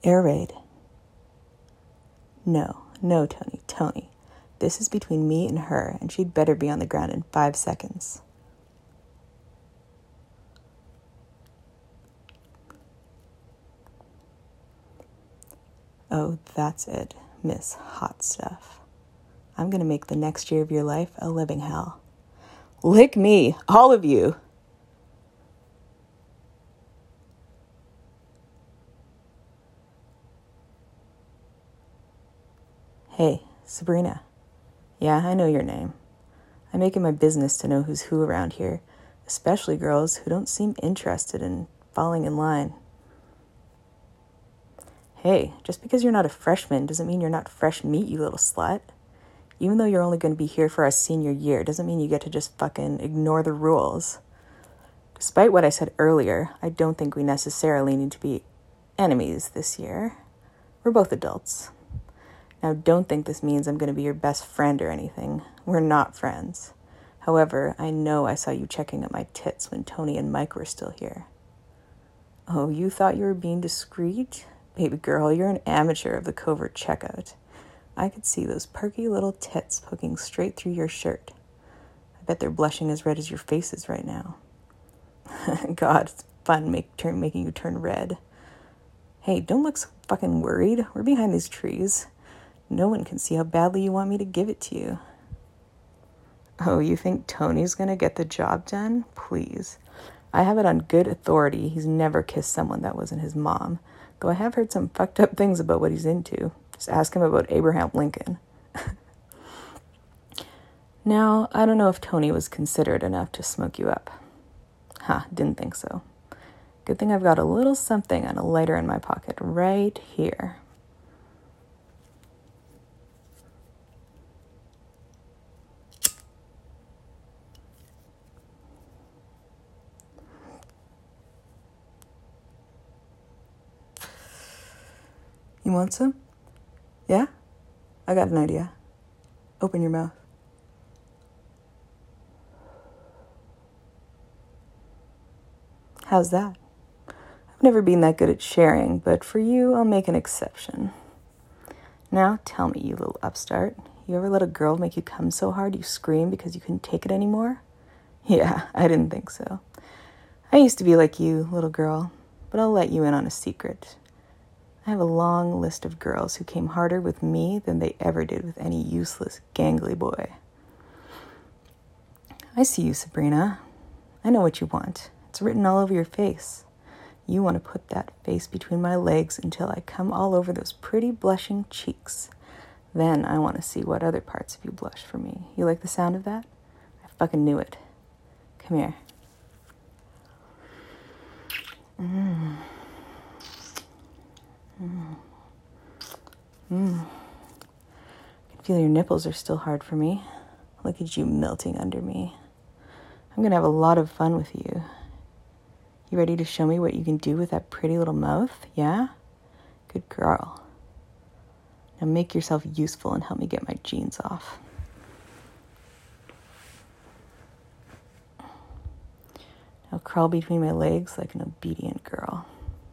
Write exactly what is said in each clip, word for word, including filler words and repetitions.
Air raid. No, no, Tony, Tony. This is between me and her, and she'd better be on the ground in five seconds. Oh, that's it, Miss Hot Stuff. I'm going to make the next year of your life a living hell. Lick me, all of you. Hey, Sabrina. Yeah, I know your name. I make it my business to know who's who around here, especially girls who don't seem interested in falling in line. Hey, just because you're not a freshman doesn't mean you're not fresh meat, you little slut. Even though you're only going to be here for our senior year, doesn't mean you get to just fucking ignore the rules. Despite what I said earlier, I don't think we necessarily need to be enemies this year. We're both adults. Now, don't think this means I'm going to be your best friend or anything. We're not friends. However, I know I saw you checking at my tits when Tony and Mike were still here. Oh, you thought you were being discreet? Baby girl, you're an amateur of the covert checkout. I could see those perky little tits poking straight through your shirt. I bet they're blushing as red as your face is right now. God, it's fun make, turn, making you turn red. Hey, don't look so fucking worried. We're behind these trees. No one can see how badly you want me to give it to you. Oh, you think Tony's gonna get the job done? Please. I have it on good authority he's never kissed someone that wasn't his mom, though I have heard some fucked up things about what he's into. Just ask him about Abraham Lincoln. Now, I don't know if Tony was considerate enough to smoke you up. Huh, didn't think so. Good thing I've got a little something and a lighter in my pocket right here. You want some? Yeah? I got an idea. Open your mouth. How's that? I've never been that good at sharing, but for you, I'll make an exception. Now, tell me, you little upstart, you ever let a girl make you come so hard you scream because you couldn't take it anymore? Yeah, I didn't think so. I used to be like you, little girl, but I'll let you in on a secret. I have a long list of girls who came harder with me than they ever did with any useless, gangly boy. I see you, Sabrina. I know what you want. It's written all over your face. You want to put that face between my legs until I come all over those pretty blushing cheeks. Then I want to see what other parts of you blush for me. You like the sound of that? I fucking knew it. Come here. Mmm. Mmm. Mmm. I can feel your nipples are still hard for me. Look at you melting under me. I'm gonna have a lot of fun with you. You ready to show me what you can do with that pretty little mouth? Yeah? Good girl. Now make yourself useful and help me get my jeans off. Now crawl between my legs like an obedient girl.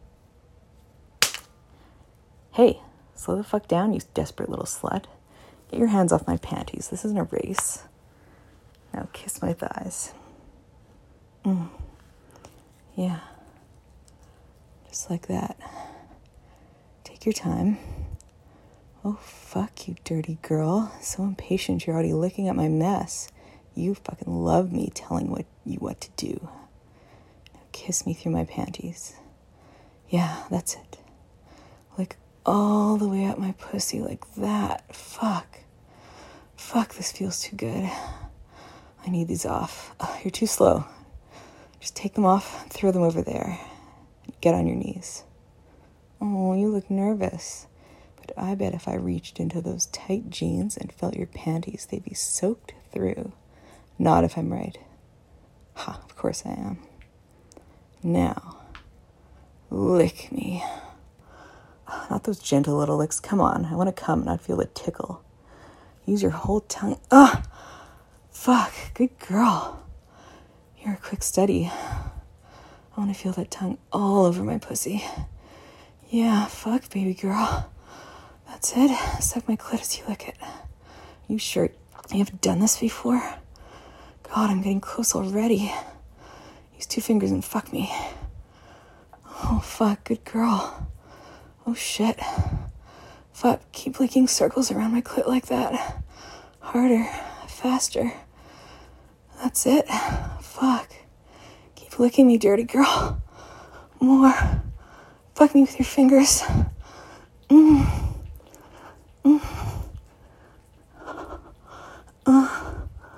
Hey, slow the fuck down, you desperate little slut. Get your hands off my panties. This isn't a race. Now kiss my thighs. Mm. Yeah. Just like that. Take your time. Oh, fuck, you dirty girl. So impatient you're already licking at my mess. You fucking love me telling what you what to do. Now kiss me through my panties. Yeah, that's it. Lick all the way up my pussy like that. Fuck. Fuck, this feels too good. I need these off. Oh, you're too slow. Just take them off and throw them over there. Get on your knees. Oh, you look nervous. But I bet if I reached into those tight jeans and felt your panties, they'd be soaked through. Not if I'm right. Ha, of course I am. Now, lick me. Not those gentle little licks. Come on, I want to come and I'd feel a tickle. Use your whole tongue. Ah! Fuck, good girl. You're a quick study. I want to feel that tongue all over my pussy. Yeah, fuck, baby girl. That's it. Suck my clit as you lick it. You sure you haven't done this before? God, I'm getting close already. Use two fingers and fuck me. Oh, fuck, good girl. Oh, shit. Fuck, keep licking circles around my clit like that. Harder, faster. That's it. Fuck. Keep licking me, dirty girl. More. Fuck me with your fingers. Mm. Mm. Uh.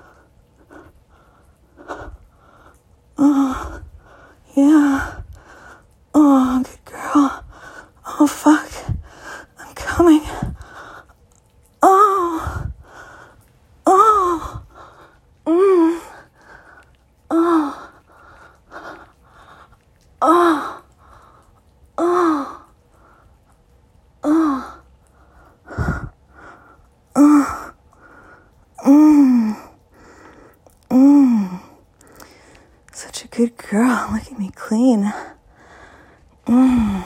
Oh. Yeah. Oh, good girl. Oh, fuck. I'm coming. Oh. Oh. Mm. Oh. Oh. Oh. Oh. Oh. Mm. Mm. Such a good girl. Look at me clean. Mm.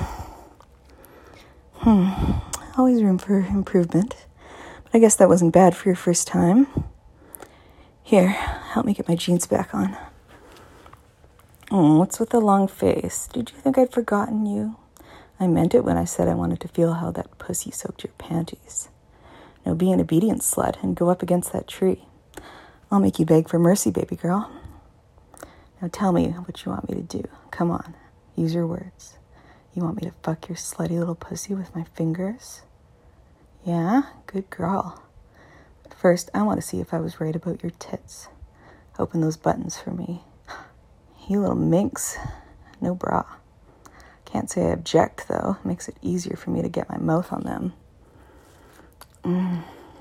Hmm. Always room for improvement. But I guess that wasn't bad for your first time. Here, help me get my jeans back on. Oh, what's with the long face? Did you think I'd forgotten you? I meant it when I said I wanted to feel how that pussy soaked your panties. Now be an obedient slut and go up against that tree. I'll make you beg for mercy, baby girl. Now tell me what you want me to do. Come on, use your words. You want me to fuck your slutty little pussy with my fingers? Yeah? Good girl. But first, I want to see if I was right about your tits. Open those buttons for me. You little minx. No bra. Can't say I object, though. It makes it easier for me to get my mouth on them. Mm.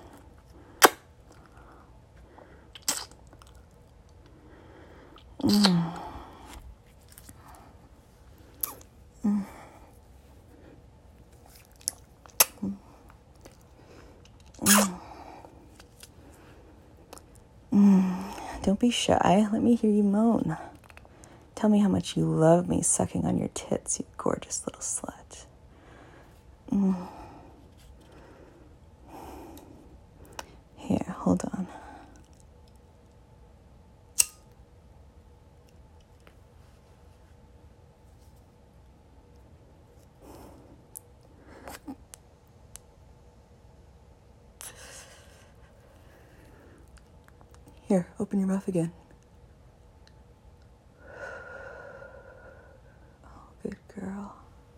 Mm. Mm. Mm. Mm. Don't be shy. Let me hear you moan. Tell me how much you love me sucking on your tits, you gorgeous little slut. Mm. Here, hold on. Here, open your mouth again. Oh, good girl.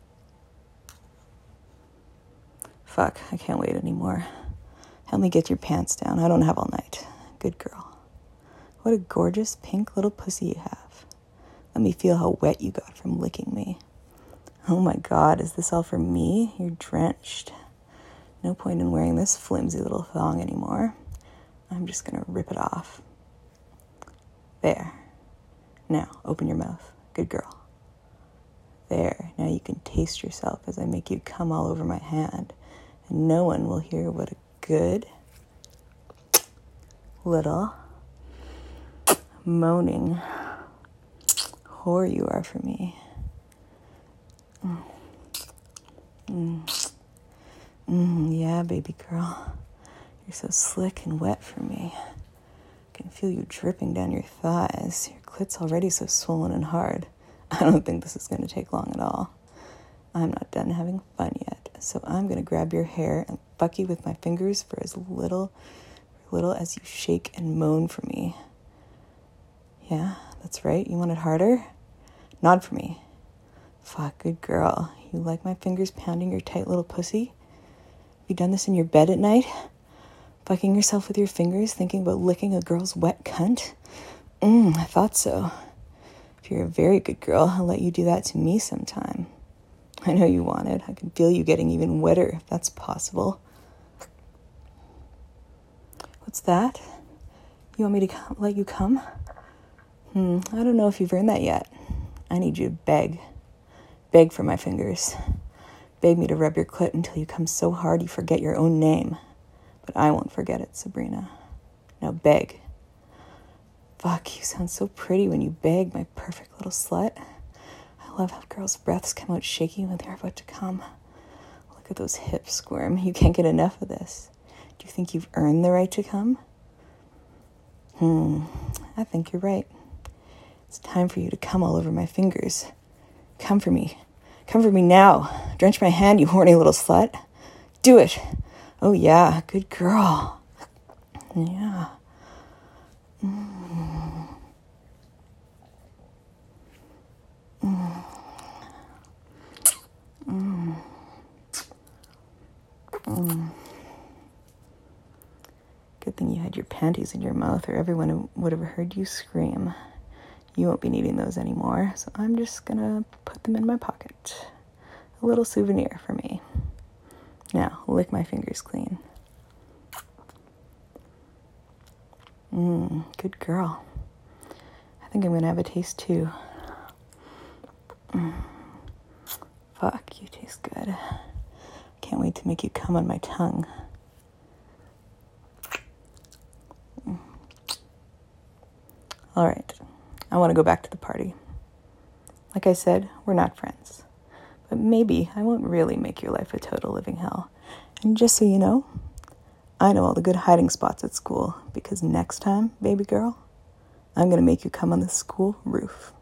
Fuck, I can't wait anymore. Help me get your pants down. I don't have all night. Good girl. What a gorgeous pink little pussy you have. Let me feel how wet you got from licking me. Oh my God, is this all for me? You're drenched. No point in wearing this flimsy little thong anymore. I'm just gonna rip it off. There. Now, open your mouth. Good girl. There. Now you can taste yourself as I make you come all over my hand. And no one will hear what a good little moaning whore you are for me. Mm. Mm. Mm, yeah, baby girl. You're so slick and wet for me. I can feel you dripping down your thighs. Your clit's already so swollen and hard. I don't think this is going to take long at all. I'm not done having fun yet, so I'm going to grab your hair and fuck you with my fingers for as little, little as you shake and moan for me. Yeah, that's right. You want it harder? Nod for me. Fuck, good girl. You like my fingers pounding your tight little pussy? Have you done this in your bed at night? Fucking yourself with your fingers, thinking about licking a girl's wet cunt? Mmm, I thought so. If you're a very good girl, I'll let you do that to me sometime. I know you want it. I can feel you getting even wetter, if that's possible. What's that? You want me to come, let you come? Hmm, I don't know if you've earned that yet. I need you to beg. Beg for my fingers. Beg me to rub your clit until you come so hard you forget your own name. But I won't forget it, Sabrina. Now beg. Fuck, you sound so pretty when you beg, my perfect little slut. I I love how girls' breaths come out shaky when they're about to come. Look at those hips squirm. You can't get enough of this. Do you think you've earned the right to come? Hmm, I think you're right. It's time for you to come all over my fingers. Come for me. Come for me now. Drench my hand, you horny little slut. Do it. Oh, yeah, good girl. Yeah. Mm. Mm. Mm. Mm. Good thing you had your panties in your mouth, or everyone would have heard you scream. You won't be needing those anymore, so I'm just gonna put them in my pocket. A little souvenir for me. Now, lick my fingers clean. Mmm, good girl. I think I'm gonna have a taste too. Mm. Fuck, you taste good. Can't wait to make you come on my tongue. Mm. All right, I want to go back to the party. Like I said, we're not friends. But maybe I won't really make your life a total living hell. And just so you know, I know all the good hiding spots at school, because next time, baby girl, I'm going to make you come on the school roof.